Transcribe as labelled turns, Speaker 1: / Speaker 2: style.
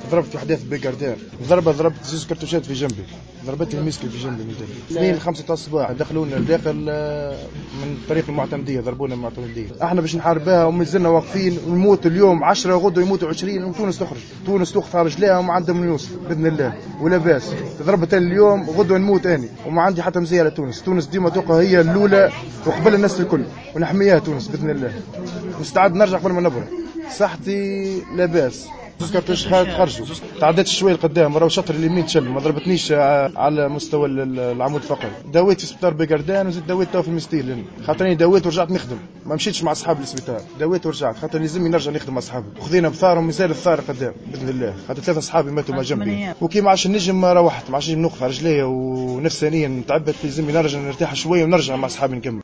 Speaker 1: ضربت في حداث بيكاردير، ضربت زوج كرتوشات في جنبي، ضربتني المسكل في جنبي من جنبي. 2:05 تاع الصباح دخلونا داخل من طريق المعتمديه، ضربونا المعتمديه. احنا باش نحاربها ومازلنا واقفين ونموت اليوم 10 غدوه يموتوا 20 وتونس تخرج. تونس توقف على رجليها وما عندها من يوسف باذن الله ولا باس. ضربت اليوم غدوه نموت اني وما عندي حتى مزيه لتونس. تونس ديما توقع هي الاولى وقبل الناس الكل، ونحميها تونس باذن الله. مستعد نرجع قبل ما نبرد. صحتي لاباس، زوج كرتوش خرجوا، تعديت شويه لقدام، راهو شطر اليمين تشل، ما ضربتنيش على مستوى العمود الفقري. داويت في سبيطار بيكاردان وزيد داويت تو في المستيل، خاطرني داويت ورجعت نخدم، ما مشيتش مع اصحابي للسبيطار، داويت ورجعت خاطر لازمني نرجع نخدم مع اصحابي. وخذينا بثارهم مثال الثار قدام باذن الله، خاطر 3 اصحابي ماتوا ما جنبي. وكي ما عادش نجم روحت، ما عادش نجم نوقف على رجليا ونفسانيا تعبت، لازمني نرجع نرتاح شويه ونرجع مع اصحابي نكمل.